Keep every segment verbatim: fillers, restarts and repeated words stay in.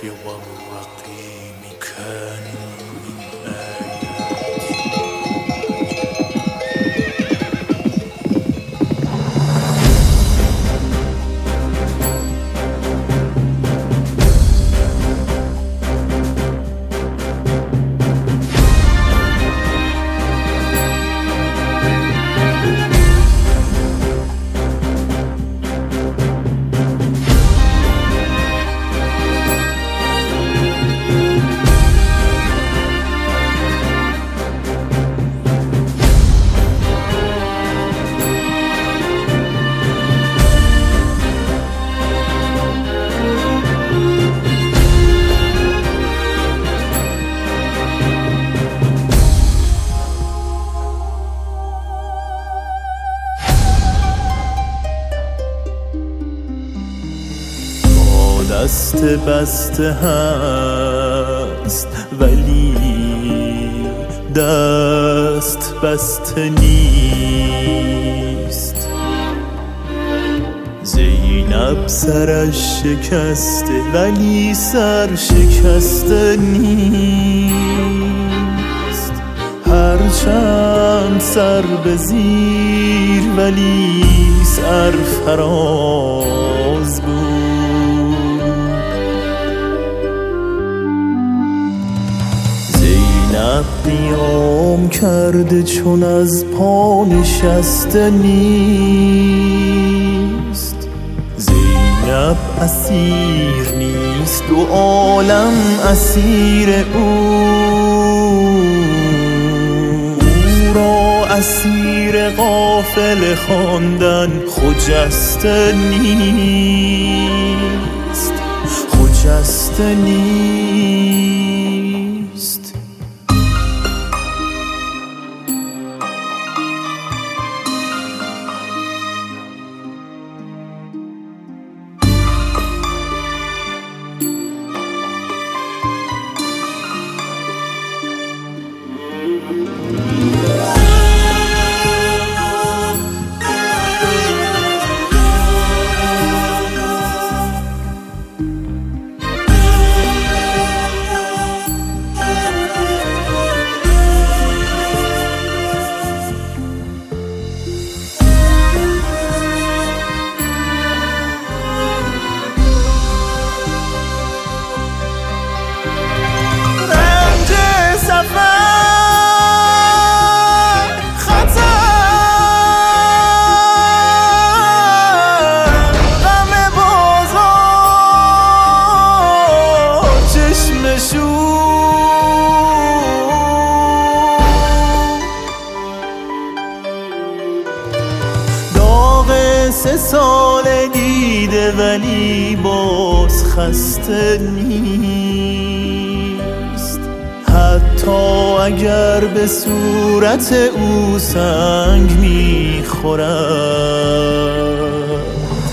في ورقي مكان من آياتي. دست بسته هست ولی دست بسته نیست. زینب سرش شکسته ولی سر شکسته نیست. هرچند سر به زیر ولی سر فراز بود. زینب قیام کرده چون از پا نشسته نیست. زینب اسیر نیست و عالم اسیر او. او را اسیر غافل خواندن خجسته نیست. خجسته نیست. سه سال دیده ولی باز خسته نیست. حتی اگر به صورت او سنگ میخورد.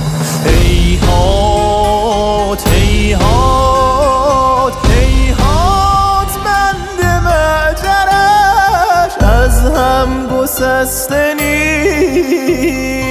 هیهات هیهات هیهات بند مجرش از هم گسسته نیست.